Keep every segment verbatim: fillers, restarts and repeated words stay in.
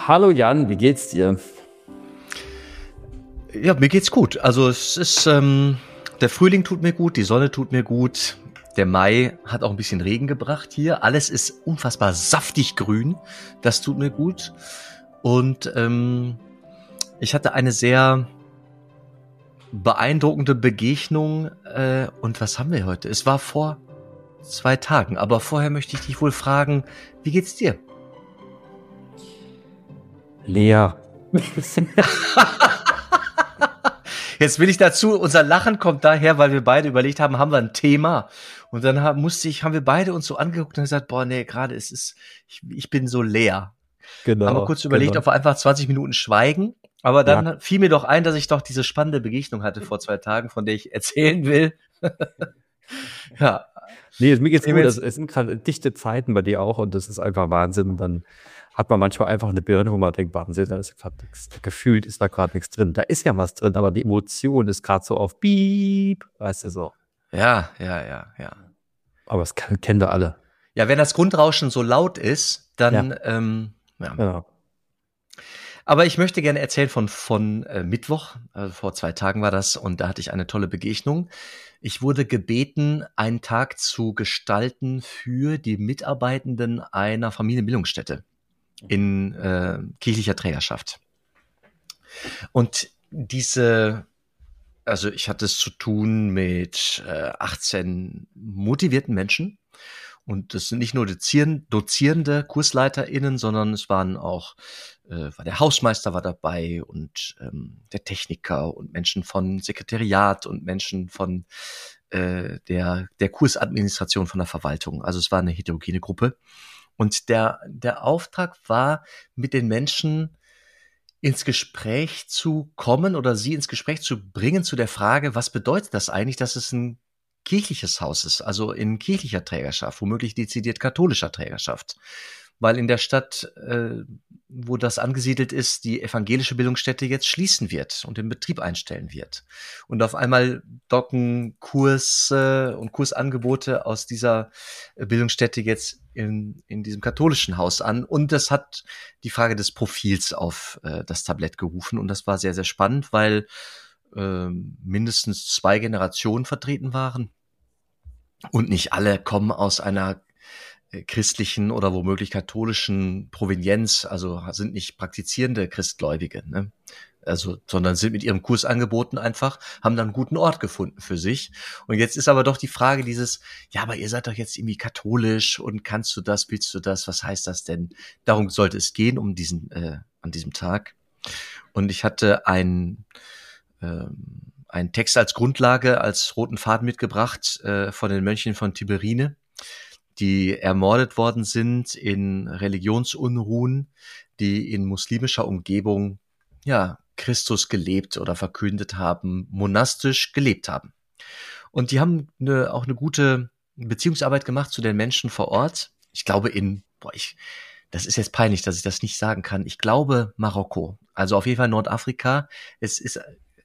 Hallo Jan, wie geht's dir? Ja, mir geht's gut. Also es ist, ähm, der Frühling tut mir gut, die Sonne tut mir gut. Der Mai hat auch ein bisschen Regen gebracht hier. Alles ist unfassbar saftig grün. Das tut mir gut. Und ähm, ich hatte eine sehr beeindruckende Begegnung. Äh, und was haben wir heute? Es war vor zwei Tagen. Aber vorher möchte ich dich wohl fragen, wie geht's dir? Leer. Jetzt will ich dazu, unser Lachen kommt daher, weil wir beide überlegt haben, haben wir ein Thema? Und dann haben, musste ich, haben wir beide uns so angeguckt und gesagt, boah, nee, gerade es ist, ich, ich bin so leer. Haben wir Genau, kurz überlegt, genau. ob wir einfach zwanzig Minuten schweigen. Aber Ja, dann fiel mir doch ein, dass ich doch diese spannende Begegnung hatte vor zwei Tagen, von der ich erzählen will. Ja, nee, mir geht's nehmen wir gut. jetzt, Also, es sind gerade dichte Zeiten bei dir auch und das ist einfach Wahnsinn. Und dann hat man manchmal einfach eine Birne, wo man denkt, Wahnsinn, da ist grad nix, gefühlt ist da gerade nichts drin. Da ist ja was drin, aber die Emotion ist gerade so auf Piep, weißt du so. ja, ja, ja, ja. Aber das kann, kennen wir alle. Ja, wenn das Grundrauschen so laut ist, Ja, dann, ähm, ja. genau. Aber ich möchte gerne erzählen von, von äh, Mittwoch, also vor zwei Tagen war das, und da hatte ich eine tolle Begegnung. Ich wurde gebeten, einen Tag zu gestalten für die Mitarbeitenden einer Familienbildungsstätte in äh, kirchlicher Trägerschaft. Und diese, also ich hatte es zu tun mit äh, achtzehn motivierten Menschen. Und das sind nicht nur Dozieren, dozierende KursleiterInnen, sondern es waren auch, äh, war der Hausmeister war dabei und ähm, der Techniker und Menschen von Sekretariat und Menschen von äh, der, der Kursadministration von der Verwaltung. Also es war eine heterogene Gruppe. Und der, der Auftrag war, mit den Menschen ins Gespräch zu kommen oder sie ins Gespräch zu bringen zu der Frage, was bedeutet das eigentlich, dass es ein kirchliches Haus ist, also in kirchlicher Trägerschaft, womöglich dezidiert katholischer Trägerschaft. Weil in der Stadt, äh, wo das angesiedelt ist, die evangelische Bildungsstätte jetzt schließen wird und den Betrieb einstellen wird. Und auf einmal docken Kurse und Kursangebote aus dieser Bildungsstätte jetzt in, in diesem katholischen Haus an. Und das hat die Frage des Profils auf äh, das Tablett gerufen. Und das war sehr, sehr spannend, weil äh, mindestens zwei Generationen vertreten waren. Und nicht alle kommen aus einer äh, christlichen oder womöglich katholischen Provenienz, also sind nicht praktizierende Christgläubige, ne? Also, sondern sind mit ihrem Kursangeboten einfach, haben dann einen guten Ort gefunden für sich. Und jetzt ist aber doch die Frage dieses, ja, aber ihr seid doch jetzt irgendwie katholisch und kannst du das, willst du das, was heißt das denn? Darum sollte es gehen, um diesen, äh, an diesem Tag. Und ich hatte ein, ähm, einen Text als Grundlage, als roten Faden mitgebracht äh, von den Mönchen von Tiberine, die ermordet worden sind in Religionsunruhen, die in muslimischer Umgebung, ja, Christus gelebt oder verkündet haben, monastisch gelebt haben. Und die haben eine, auch eine gute Beziehungsarbeit gemacht zu den Menschen vor Ort. Ich glaube in, boah, ich, das ist jetzt peinlich, dass ich das nicht sagen kann. Ich glaube Marokko. Also auf jeden Fall Nordafrika. Es ist,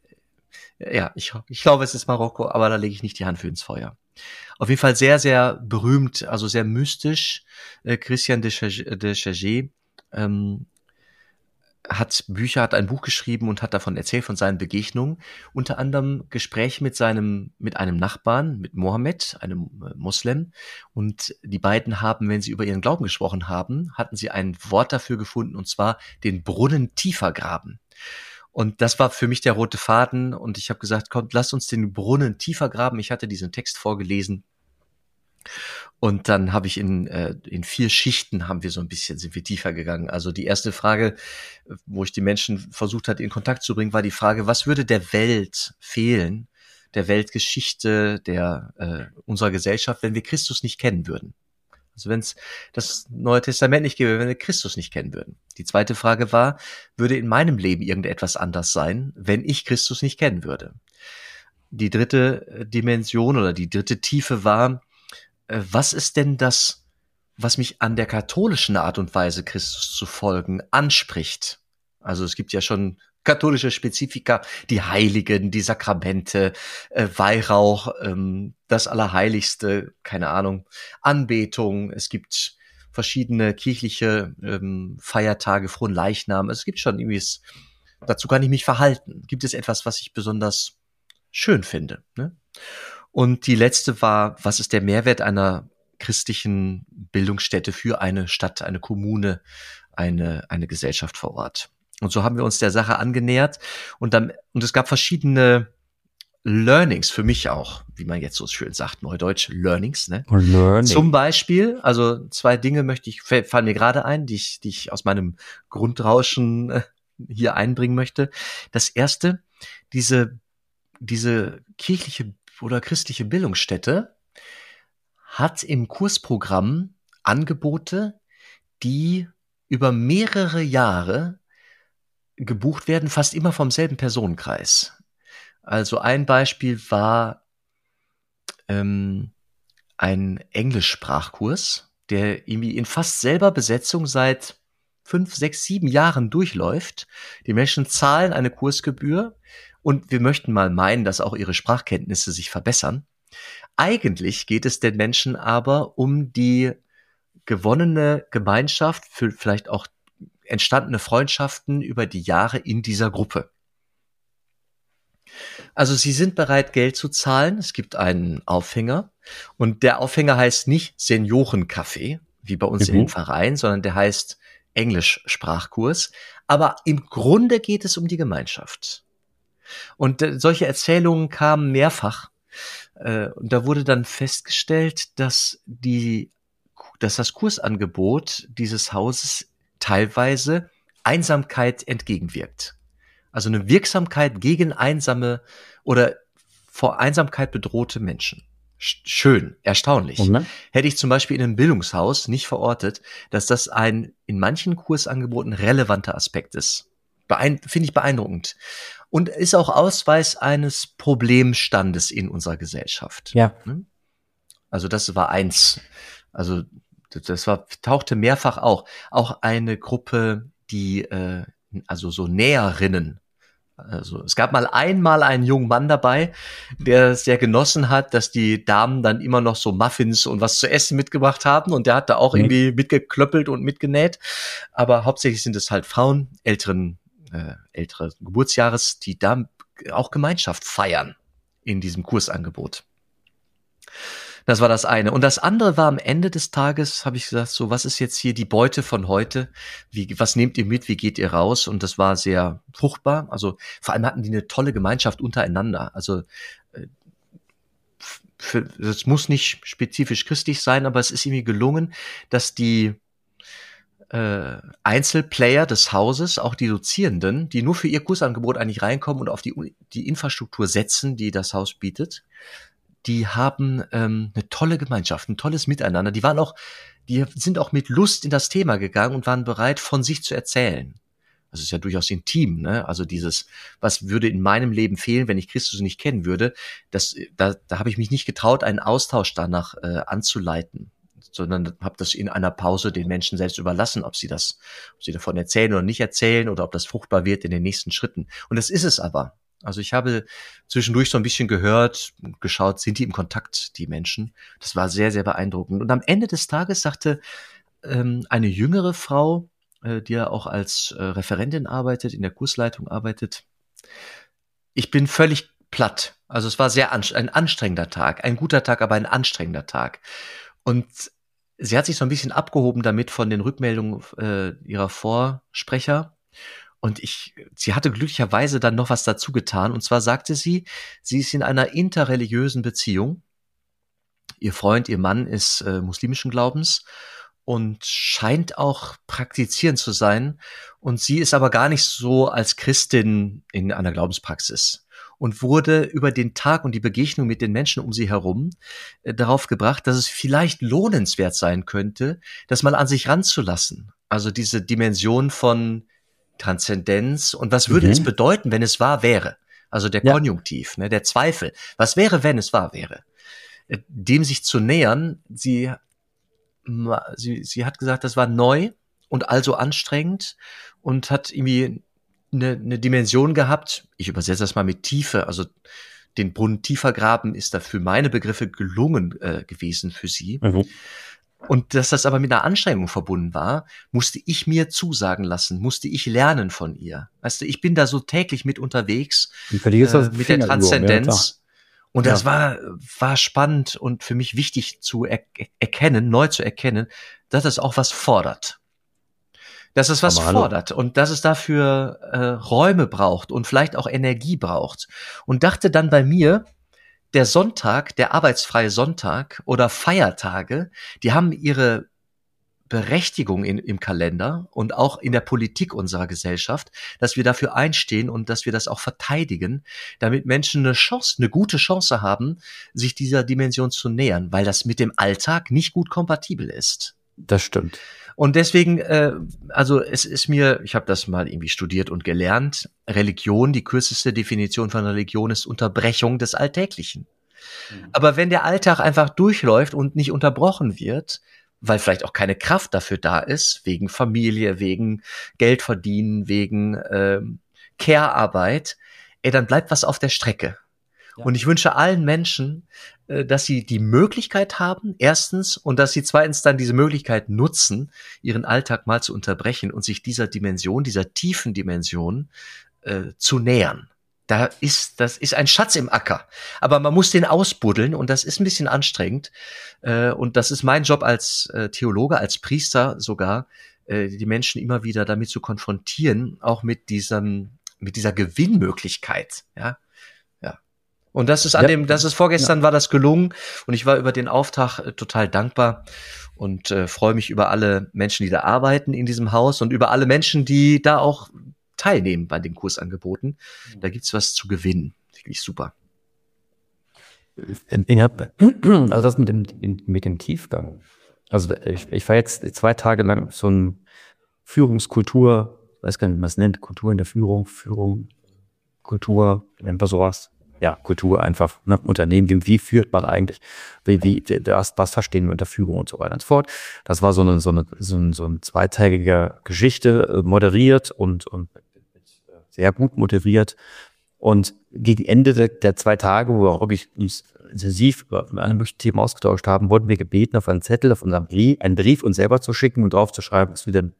ja, ich, ich glaube, es ist Marokko, aber da lege ich nicht die Hand für ins Feuer. Auf jeden Fall sehr, sehr berühmt, also sehr mystisch. Äh, Christian de Chage- de Chagé ähm, hat Bücher, hat ein Buch geschrieben und hat davon erzählt, von seinen Begegnungen. Unter anderem Gespräche mit seinem, mit einem Nachbarn, mit Mohammed, einem äh, Moslem. Und die beiden haben, wenn sie über ihren Glauben gesprochen haben, hatten sie ein Wort dafür gefunden, und zwar den Brunnen tiefer graben. Und das war für mich der rote Faden. Und ich habe gesagt, kommt, lasst uns den Brunnen tiefer graben. Ich hatte diesen Text vorgelesen. Und dann habe ich in, äh, in vier Schichten haben wir so ein bisschen, sind wir tiefer gegangen. Also die erste Frage, wo ich die Menschen versucht hatte, in Kontakt zu bringen, war die Frage, was würde der Welt fehlen, der Weltgeschichte, der äh, unserer Gesellschaft, wenn wir Christus nicht kennen würden? Also wenn es das Neue Testament nicht gäbe, wenn wir Christus nicht kennen würden. Die zweite Frage war, würde in meinem Leben irgendetwas anders sein, wenn ich Christus nicht kennen würde? Die dritte Dimension oder die dritte Tiefe war, was ist denn das, was mich an der katholischen Art und Weise, Christus zu folgen, anspricht? Also es gibt ja schon katholische Spezifika, die Heiligen, die Sakramente, äh, Weihrauch, ähm, das Allerheiligste, keine Ahnung, Anbetung. Es gibt verschiedene kirchliche ähm, Feiertage, Frohen Leichnam. Es gibt schon irgendwie, es, dazu kann ich mich verhalten. Gibt es etwas, was ich besonders schön finde? Ne? Und die letzte war, was ist der Mehrwert einer christlichen Bildungsstätte für eine Stadt, eine Kommune, eine, eine Gesellschaft vor Ort? Und so haben wir uns der Sache angenähert. Und dann, und es gab verschiedene Learnings für mich auch, wie man jetzt so schön sagt, Neudeutsch, Learnings, ne? Learning. Zum Beispiel, also zwei Dinge möchte ich, fallen mir gerade ein, die ich, die ich aus meinem Grundrauschen äh, hier einbringen möchte. Das erste, diese, diese kirchliche oder christliche Bildungsstätte hat im Kursprogramm Angebote, die über mehrere Jahre gebucht werden, fast immer vom selben Personenkreis. Also ein Beispiel war ähm, ein Englischsprachkurs, der irgendwie in fast selber Besetzung seit fünf, sechs, sieben Jahren durchläuft. Die Menschen zahlen eine Kursgebühr und wir möchten mal meinen, dass auch ihre Sprachkenntnisse sich verbessern. Eigentlich geht es den Menschen aber um die gewonnene Gemeinschaft, für vielleicht auch entstandene Freundschaften über die Jahre in dieser Gruppe. Also sie sind bereit, Geld zu zahlen. Es gibt einen Aufhänger und der Aufhänger heißt nicht Seniorencafé, wie bei uns mhm. in den Vereinen, sondern der heißt Englischsprachkurs. Aber im Grunde geht es um die Gemeinschaft. Und äh, solche Erzählungen kamen mehrfach. Äh, und da wurde dann festgestellt, dass die, dass das Kursangebot dieses Hauses teilweise Einsamkeit entgegenwirkt. Also eine Wirksamkeit gegen einsame oder vor Einsamkeit bedrohte Menschen. Schön, erstaunlich. Ne? Hätte ich zum Beispiel in einem Bildungshaus nicht verortet, dass das ein in manchen Kursangeboten relevanter Aspekt ist. Beein- finde ich beeindruckend. Und ist auch Ausweis eines Problemstandes in unserer Gesellschaft. Ja. Also das war eins. Also das war, tauchte mehrfach auch. Auch eine Gruppe, die, äh, also so Näherinnen. Also es gab mal einmal einen jungen Mann dabei, der es sehr genossen hat, dass die Damen dann immer noch so Muffins und was zu essen mitgebracht haben und der hat da auch mhm. irgendwie mitgeklöppelt und mitgenäht. Aber hauptsächlich sind es halt Frauen älteren, äh, ältere Geburtsjahres, die da auch Gemeinschaft feiern in diesem Kursangebot. Das war das eine. Und das andere war am Ende des Tages, habe ich gesagt, so, was ist jetzt hier die Beute von heute? Wie, was nehmt ihr mit? Wie geht ihr raus? Und das war sehr fruchtbar. Also vor allem hatten die eine tolle Gemeinschaft untereinander. Also es muss nicht spezifisch christlich sein, aber es ist irgendwie gelungen, dass die äh, Einzelplayer des Hauses, auch die Dozierenden, die nur für ihr Kursangebot eigentlich reinkommen und auf die, die Infrastruktur setzen, die das Haus bietet, die haben ähm, eine tolle Gemeinschaft, ein tolles Miteinander. Die waren auch, die sind auch mit Lust in das Thema gegangen und waren bereit, von sich zu erzählen. Das ist ja durchaus intim, ne? Also dieses, was würde in meinem Leben fehlen, wenn ich Christus nicht kennen würde, das, da, da habe ich mich nicht getraut, einen Austausch danach äh, anzuleiten, sondern habe das in einer Pause den Menschen selbst überlassen, ob sie das, ob sie davon erzählen oder nicht erzählen oder ob das fruchtbar wird in den nächsten Schritten. Und das ist es aber. Also ich habe zwischendurch so ein bisschen gehört, geschaut, sind die im Kontakt, die Menschen. Das war sehr, sehr beeindruckend. Und am Ende des Tages sagte ähm, eine jüngere Frau, äh, die ja auch als äh, Referentin arbeitet, in der Kursleitung arbeitet, ich bin völlig platt. Also es war sehr anst- ein anstrengender Tag, ein guter Tag, aber ein anstrengender Tag. Und sie hat sich so ein bisschen abgehoben damit von den Rückmeldungen äh, ihrer Vorsprecher. Und ich, sie hatte glücklicherweise dann noch was dazu getan. Und zwar sagte sie, sie ist in einer interreligiösen Beziehung. Ihr Freund, ihr Mann ist äh, muslimischen Glaubens und scheint auch praktizierend zu sein. Und sie ist aber gar nicht so als Christin in einer Glaubenspraxis. Und wurde über den Tag und die Begegnung mit den Menschen um sie herum äh, darauf gebracht, dass es vielleicht lohnenswert sein könnte, das mal an sich ranzulassen. Also diese Dimension von Transzendenz und was würde mhm. es bedeuten, wenn es wahr wäre? Also der ja. Konjunktiv, ne, der Zweifel. Was wäre, wenn es wahr wäre? Dem sich zu nähern, sie, sie, sie hat gesagt, das war neu und also anstrengend und hat irgendwie eine, eine Dimension gehabt. Ich übersetze das mal mit Tiefe, also den Brunnen tiefer graben ist da für meine Begriffe gelungen äh, gewesen für sie. Mhm. Und dass das aber mit einer Anstrengung verbunden war, musste ich mir zusagen lassen, musste ich lernen von ihr. Weißt du, ich bin da so täglich mit unterwegs, Und für die ist das äh, mit der Fingerübung, ja, klar. Transzendenz. Und das Ja. war, war spannend und für mich wichtig zu er erkennen, neu zu erkennen, dass es auch was fordert. Dass es was Aber hallo. fordert und dass es dafür äh, Räume braucht und vielleicht auch Energie braucht. Und dachte dann bei mir, der Sonntag, der arbeitsfreie Sonntag oder Feiertage, die haben ihre Berechtigung in, im Kalender und auch in der Politik unserer Gesellschaft, dass wir dafür einstehen und dass wir das auch verteidigen, damit Menschen eine Chance, eine gute Chance haben, sich dieser Dimension zu nähern, weil das mit dem Alltag nicht gut kompatibel ist. Das stimmt. Und deswegen, äh, also es ist mir, ich habe das mal irgendwie studiert und gelernt, Religion, die kürzeste Definition von Religion ist Unterbrechung des Alltäglichen. Mhm. Aber wenn der Alltag einfach durchläuft und nicht unterbrochen wird, weil vielleicht auch keine Kraft dafür da ist, wegen Familie, wegen Geld verdienen, wegen ähm, Care-Arbeit, ey, dann bleibt was auf der Strecke. Ja. Und ich wünsche allen Menschen, äh, dass sie die Möglichkeit haben, erstens, und dass sie zweitens dann diese Möglichkeit nutzen, ihren Alltag mal zu unterbrechen und sich dieser Dimension, dieser tiefen Dimension äh, zu nähern. Da ist, das ist ein Schatz im Acker. Aber man muss den ausbuddeln und das ist ein bisschen anstrengend. Äh, und das ist mein Job als äh, Theologe, als Priester sogar, äh, die Menschen immer wieder damit zu konfrontieren, auch mit diesem, mit dieser Gewinnmöglichkeit, ja. Ja. Und das ist an Ja. dem, das ist vorgestern ja. war das gelungen und ich war über den Auftrag äh, total dankbar und äh, freue mich über alle Menschen, die da arbeiten in diesem Haus und über alle Menschen, die da auch teilnehmen bei den Kursangeboten. Da gibt's was zu gewinnen. Wirklich super. Ich hab, also das mit dem, mit dem Tiefgang. Also ich, ich war jetzt zwei Tage lang so ein Führungskultur, weiß gar nicht, wie man es nennt, Kultur in der Führung, Führung, Kultur, nennt man sowas. Ja, Kultur einfach, ne? Unternehmen, wie führt man eigentlich, wie, wie, das, was verstehen wir unter Führung und so weiter und so fort. Das war so eine, so eine, so ein, so ein zweiteiliger Geschichte, moderiert und, und sehr gut moderiert. Und gegen Ende der, der zwei Tage, wo wir auch wirklich uns intensiv über alle möglichen Themen ausgetauscht haben, wurden wir gebeten, auf einen Zettel, auf unserem Brief, einen Brief uns selber zu schicken und drauf zu schreiben, was wir denn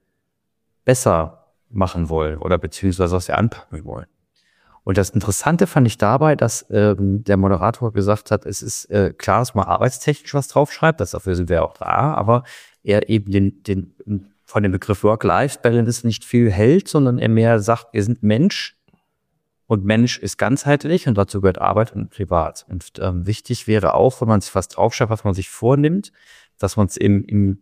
besser machen wollen oder beziehungsweise was wir anpacken wollen. Und das Interessante fand ich dabei, dass ähm, der Moderator gesagt hat, es ist äh, klar, dass man arbeitstechnisch was draufschreibt, das dafür sind wir auch da, aber er eben den, den von dem Begriff Work-Life-Balance nicht viel hält, sondern er mehr sagt, wir sind Mensch und Mensch ist ganzheitlich und dazu gehört Arbeit und Privat. Und ähm, wichtig wäre auch, wenn man sich was draufschreibt, was man sich vornimmt, dass man es im, im,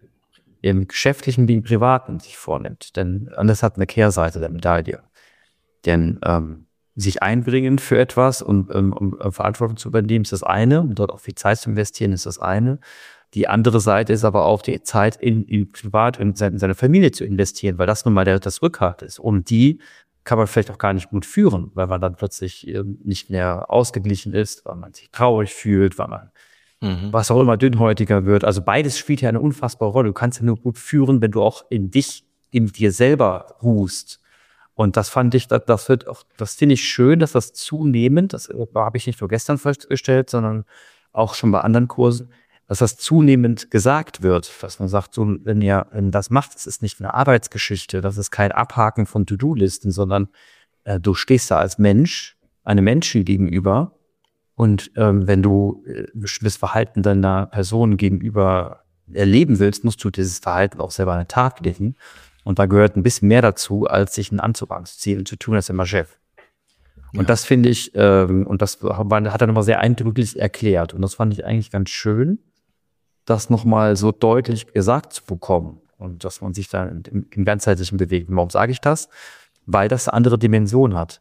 im Geschäftlichen wie im Privaten sich vornimmt. Denn das hat eine Kehrseite der Medaille. Denn ähm, sich einbringen für etwas und ähm, um Verantwortung zu übernehmen, ist das eine. Und dort auch viel Zeit zu investieren, ist das eine. Die andere Seite ist aber auch die Zeit in, in privat in seine, in seine Familie zu investieren, weil das nun mal der, das Rückgrat ist. Und die kann man vielleicht auch gar nicht gut führen, weil man dann plötzlich ähm, nicht mehr ausgeglichen ist, weil man sich traurig fühlt, weil man mhm. was auch immer dünnhäutiger wird. Also beides spielt ja eine unfassbare Rolle. Du kannst ja nur gut führen, wenn du auch in dich, in dir selber ruhst. Und das fand ich, das, das wird auch, das finde ich schön, dass das zunehmend, das habe ich nicht nur gestern festgestellt, sondern auch schon bei anderen Kursen, dass das zunehmend gesagt wird, dass man sagt, so, wenn ihr das macht, das ist nicht eine Arbeitsgeschichte, das ist kein Abhaken von To-Do-Listen, sondern äh, du stehst da als Mensch, einem Menschen gegenüber und ähm, wenn du äh, bestimmtes Verhalten deiner Person gegenüber erleben willst, musst du dieses Verhalten auch selber an den Tag legen. Und da gehört ein bisschen mehr dazu, als sich einen Anzug anzuziehen und zu tun als immer Chef. Und ja. das finde ich, ähm, und das hat er nochmal sehr eindrücklich erklärt. Und das fand ich eigentlich ganz schön, das nochmal so deutlich gesagt zu bekommen. Und dass man sich da im, im ganzheitlichen bewegt. Warum sage ich das? Weil das eine andere Dimension hat.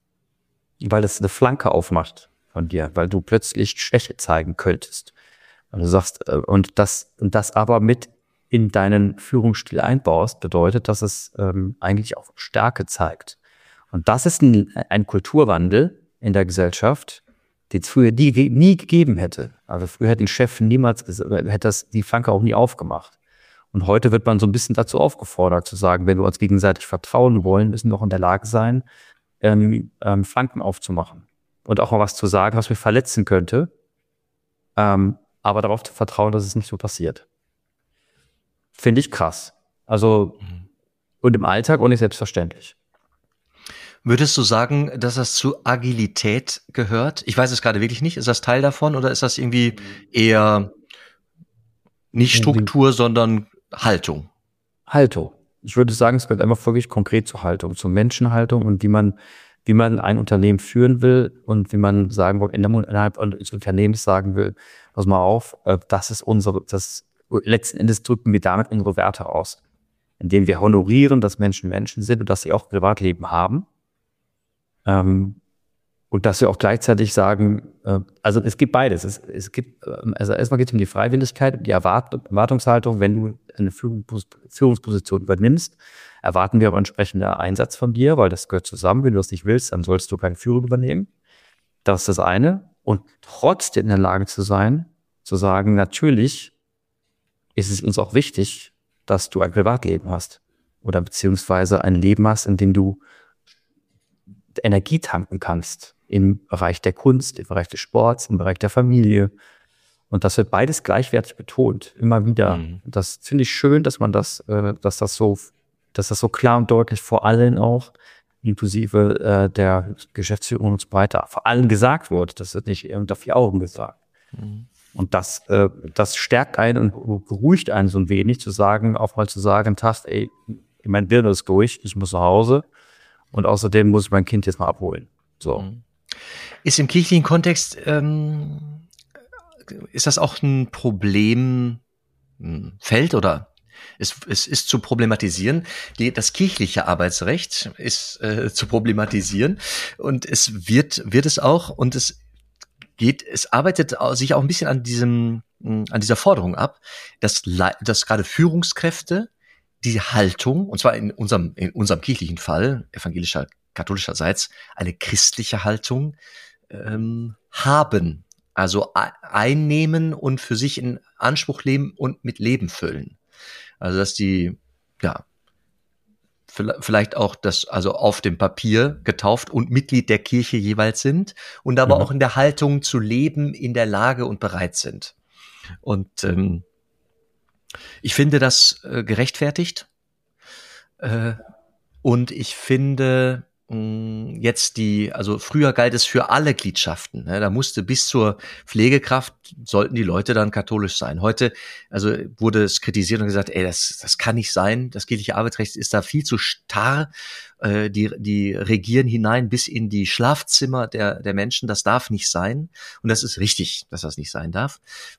Weil das eine Flanke aufmacht von dir. Weil du plötzlich Schwäche zeigen könntest. Und du sagst, äh, und das, und das aber mit in deinen Führungsstil einbaust, bedeutet, dass es ähm, eigentlich auch Stärke zeigt. Und das ist ein, ein Kulturwandel in der Gesellschaft, den es früher nie, nie gegeben hätte. Also früher hätte ein Chef niemals, hätte das die Flanke auch nie aufgemacht. Und heute wird man so ein bisschen dazu aufgefordert, zu sagen, wenn wir uns gegenseitig vertrauen wollen, müssen wir auch in der Lage sein, ähm, ähm, Flanken aufzumachen. Und auch mal was zu sagen, was mich verletzen könnte, ähm, aber darauf zu vertrauen, dass es nicht so passiert. finde ich krass. Also, Mhm. und im Alltag auch nicht selbstverständlich. Würdest du sagen, dass das zu Agilität gehört? Ich weiß es gerade wirklich nicht. Ist das Teil davon oder ist das irgendwie eher nicht Struktur, sondern Haltung? Haltung. Ich würde sagen, es gehört einfach wirklich konkret zur Haltung, zur Menschenhaltung und wie man, wie man ein Unternehmen führen will und wie man sagen will, innerhalb eines Unternehmens sagen will, pass mal auf, äh, das ist unsere, das letzten Endes drücken wir damit unsere Werte aus, indem wir honorieren, dass Menschen Menschen sind und dass sie auch Privatleben haben. Ähm, und dass wir auch gleichzeitig sagen, äh, also es gibt beides. Es, es gibt, äh, also erstmal geht es um die Freiwilligkeit, um die Erwart Erwartungshaltung. Wenn du eine Führungspos Führungsposition übernimmst, erwarten wir aber entsprechender Einsatz von dir, weil das gehört zusammen. Wenn du das nicht willst, dann sollst du keine Führung übernehmen. Das ist das eine. Und trotzdem in der Lage zu sein, zu sagen, natürlich ist es uns auch wichtig, dass du ein Privatleben hast oder beziehungsweise ein Leben hast, in dem du Energie tanken kannst im Bereich der Kunst, im Bereich des Sports, im Bereich der Familie. Und das wird beides gleichwertig betont, immer wieder. Mhm. Das finde ich schön, dass man das, äh, dass das so, dass das so klar und deutlich vor allen auch, inklusive äh, der Geschäftsführung und so weiter, vor allem gesagt wird. Das wird nicht unter vier Augen gesagt. Mhm. Und das, äh, das stärkt einen und beruhigt einen so ein wenig, zu sagen, auch mal zu sagen, Tast, ey, mein Birne ist durch, ich muss nach Hause. Und außerdem muss ich mein Kind jetzt mal abholen. So. Ist im kirchlichen Kontext, ähm, ist das auch ein Problemfeld oder es, es ist zu problematisieren? Die, das kirchliche Arbeitsrecht ist äh, zu problematisieren und es wird, wird es auch und es geht, es arbeitet sich auch ein bisschen an diesem, an dieser Forderung ab, dass, dass gerade Führungskräfte die Haltung, und zwar in unserem, in unserem kirchlichen Fall, evangelischer, katholischerseits, eine christliche Haltung ähm, haben. Also einnehmen und für sich in Anspruch nehmen und mit Leben füllen. Also dass die, ja, vielleicht auch das, also auf dem Papier getauft und Mitglied der Kirche jeweils sind und aber Mhm. auch in der Haltung zu leben, in der Lage und bereit sind. Und ähm, ich finde das äh, gerechtfertigt. Äh, und ich finde mh, jetzt die, also früher galt es für alle Gliedschaften. Ne? Da musste bis zur Pflegekraft, sollten die Leute dann katholisch sein. Heute, also wurde es kritisiert und gesagt, ey, das, das kann nicht sein. Das kirchliche Arbeitsrecht ist da viel zu starr. Äh, die, die regieren hinein bis in die Schlafzimmer der, der Menschen. Das darf nicht sein. Und das ist richtig, dass das nicht sein darf.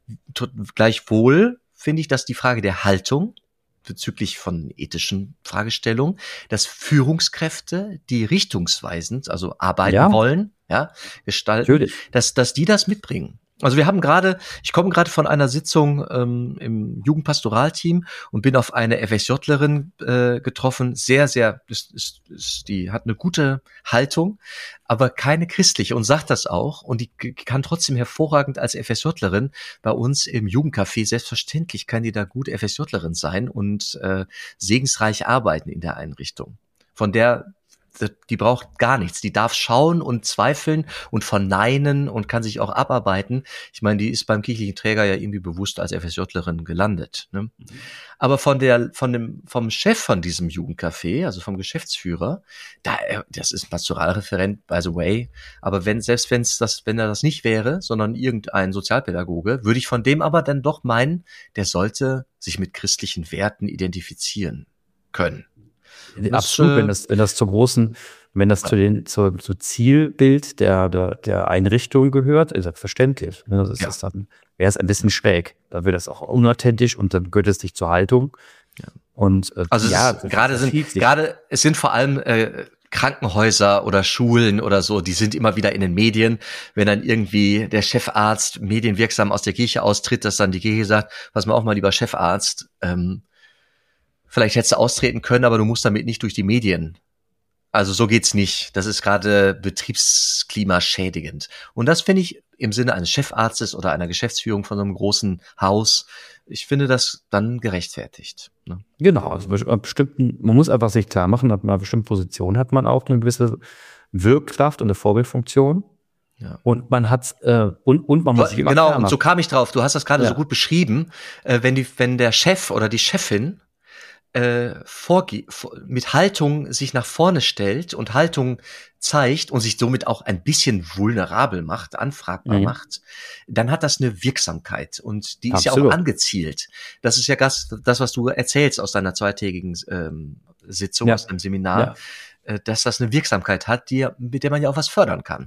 Gleichwohl finde ich, dass die Frage der Haltung bezüglich von ethischen Fragestellungen, dass Führungskräfte, die richtungsweisend, also arbeiten Ja, wollen, ja, gestalten, natürlich. dass, dass die das mitbringen. Also wir haben gerade, ich komme gerade von einer Sitzung ähm, im Jugendpastoralteam und bin auf eine FSJlerin äh, getroffen. Sehr, sehr, ist, ist, ist, die hat eine gute Haltung, aber keine christliche und sagt das auch. Und die kann trotzdem hervorragend als FSJlerin bei uns im Jugendcafé, selbstverständlich kann die da gut FSJlerin sein und äh, segensreich arbeiten in der Einrichtung. Von der die braucht gar nichts. Die darf schauen und zweifeln und verneinen und kann sich auch abarbeiten. Ich meine, die ist beim kirchlichen Träger ja irgendwie bewusst als FSJlerin gelandet. Ne? Mhm. Aber von der, von dem, vom Chef von diesem Jugendcafé, also vom Geschäftsführer, da, das ist ein Pastoralreferent, by the way. Aber wenn, selbst wenn es das, wenn er das nicht wäre, sondern irgendein Sozialpädagoge, würde ich von dem aber dann doch meinen, der sollte sich mit christlichen Werten identifizieren können. Das, Absolut, äh, wenn das, wenn das zum großen, wenn das ja. zu den, zu, zu Zielbild der, der, der Einrichtung gehört, ist das verständlich. Das ist ja. das dann, wäre es ein bisschen schräg. Dann wird das auch unauthentisch und dann gehört es nicht zur Haltung. Ja. Und, äh, also ja, es gerade sind, gerade, es sind vor allem, äh, Krankenhäuser oder Schulen oder so, die sind immer wieder in den Medien, wenn dann irgendwie der Chefarzt medienwirksam aus der Kirche austritt, dass dann die Kirche sagt, pass mal auf, mal lieber Chefarzt, ähm, vielleicht hättest du austreten können, aber du musst damit nicht durch die Medien. Also so geht's nicht. Das ist gerade betriebsklimaschädigend. Und das finde ich im Sinne eines Chefarztes oder einer Geschäftsführung von so einem großen Haus, ich finde das dann gerechtfertigt. Ne? Genau, also bestimmten, man muss einfach sich klar machen, dass man eine bestimmte Position hat man auch eine gewisse Wirkkraft und eine Vorbildfunktion. Ja. Und man hat äh, und, und man muss sich immer Genau, klar und machen. so kam ich drauf. Du hast das gerade Ja. so gut beschrieben. Äh, wenn die, wenn der Chef oder die Chefin äh, vorge- vor- mit Haltung sich nach vorne stellt und Haltung zeigt und sich somit auch ein bisschen vulnerabel macht, anfragbar Mhm. macht, dann hat das eine Wirksamkeit und die ist ja auch Absolut. angezielt. Das ist ja das, das was du erzählst aus deiner zweitägigen ähm, Sitzung, Ja. aus deinem Seminar, Ja. äh, dass das eine Wirksamkeit hat, die, mit der man ja auch was fördern kann.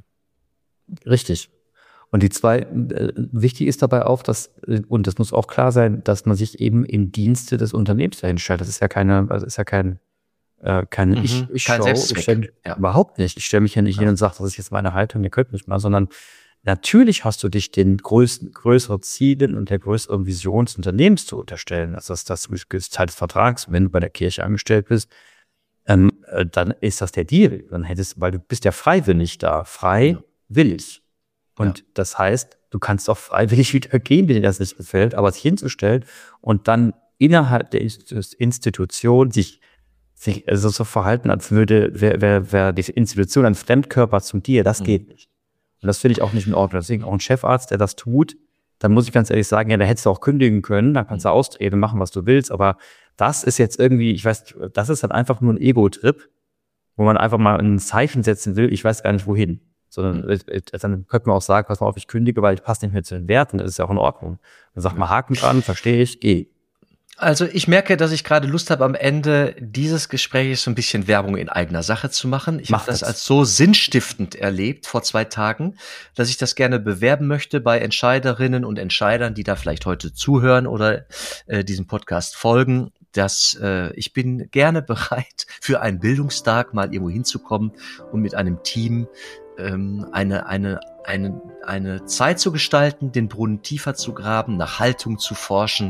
Richtig. Und die zwei, äh, wichtig ist dabei auch, dass, äh, und das muss auch klar sein, dass man sich eben im Dienste des Unternehmens dahin stellt. Das ist ja keine, also ist ja kein, äh, keine Mhm. Ich, ich Kein Show. Selbstzweck. Ich stell, Ja. Überhaupt nicht. Ich stelle mich ja nicht Ja. hin und sage, das ist jetzt meine Haltung, ihr könnt mich mal, sondern natürlich hast du dich den größten, größeren Zielen und der größeren Vision des Unternehmens zu unterstellen. Also das, das ist Teil des Vertrags, wenn du bei der Kirche angestellt bist, ähm, äh, dann ist das der Deal. Dann hättest, weil du bist ja freiwillig da, frei Ja. willig. Und Ja. das heißt, du kannst auch freiwillig wieder gehen, wenn dir das nicht gefällt, aber sich hinzustellen und dann innerhalb der Inst- Institution sich, sich also so verhalten, als würde, wer, wer, wer die Institution ein Fremdkörper zu dir, das Mhm. geht nicht. Und das finde ich auch nicht in Ordnung. Deswegen auch ein Chefarzt, der das tut, dann muss ich ganz ehrlich sagen, ja, da hättest du auch kündigen können, da kannst du austreten, machen, was du willst, aber das ist jetzt irgendwie, ich weiß, das ist halt einfach nur ein Ego-Trip, wo man einfach mal ein Zeichen setzen will, ich weiß gar nicht wohin. Sondern Mhm. äh, äh, dann könnte man auch sagen, pass mal auf, ich kündige, weil ich passe nicht mehr zu den Werten, das ist ja auch in Ordnung. Dann sagt man Haken dran, verstehe ich, geh. Also ich merke, dass ich gerade Lust habe, am Ende dieses Gesprächs so ein bisschen Werbung in eigener Sache zu machen. Ich Mach habe das das. als so sinnstiftend erlebt vor zwei Tagen, dass ich das gerne bewerben möchte bei Entscheiderinnen und Entscheidern, die da vielleicht heute zuhören oder äh, diesem Podcast folgen. Dass äh, ich bin gerne bereit, für einen Bildungstag mal irgendwo hinzukommen und mit einem Team ähm, eine eine eine eine Zeit zu gestalten, den Brunnen tiefer zu graben, nach Haltung zu forschen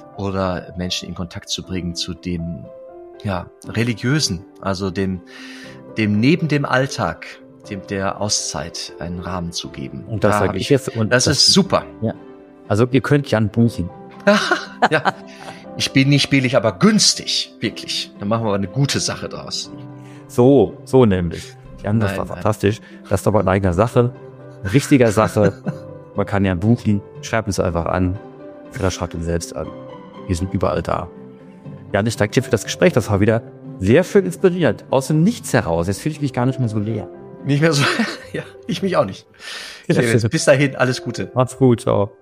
oder Menschen in Kontakt zu bringen zu dem, ja, religiösen, also dem, dem neben dem Alltag, dem der Auszeit einen Rahmen zu geben. Und das Da sage hab ich jetzt. Und Das ist super. Ja. Also ihr könnt Jan buchen. Ja, ich bin nicht billig, aber günstig, wirklich. Dann machen wir aber eine gute Sache draus. So, so nämlich. Jan, das Nein, war nein. fantastisch. Das ist aber eine eigene Sache. Eine richtige Sache. Man kann Jan buchen. Schreibt uns einfach an. Oder schreibt ihn selbst an. Wir sind überall da. Jan, ich danke dir für das Gespräch. Das war wieder sehr schön inspiriert. Aus dem Nichts heraus. Jetzt fühle ich mich gar nicht mehr so leer. Nicht mehr so, ja, ich mich auch nicht. Ja, Clemens, bis dahin, alles Gute. Macht's gut, ciao.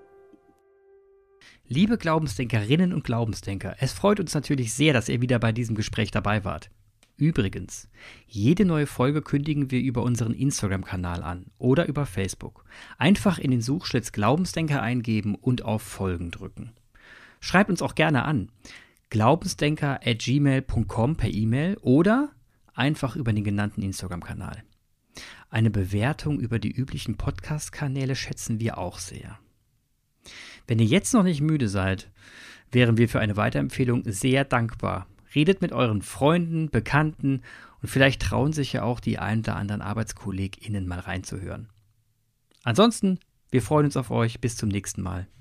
Liebe Glaubensdenkerinnen und Glaubensdenker, es freut uns natürlich sehr, dass ihr wieder bei diesem Gespräch dabei wart. Übrigens, jede neue Folge kündigen wir über unseren Instagram-Kanal an oder über Facebook. Einfach in den Suchschlitz Glaubensdenker eingeben und auf Folgen drücken. Schreibt uns auch gerne an. glaubensdenker at gmail punkt com per E-Mail oder einfach über den genannten Instagram-Kanal. Eine Bewertung über die üblichen Podcast-Kanäle schätzen wir auch sehr. Wenn ihr jetzt noch nicht müde seid, wären wir für eine Weiterempfehlung sehr dankbar. Redet mit euren Freunden, Bekannten und vielleicht trauen sich ja auch die ein oder anderen ArbeitskollegInnen mal reinzuhören. Ansonsten, wir freuen uns auf euch. Bis zum nächsten Mal.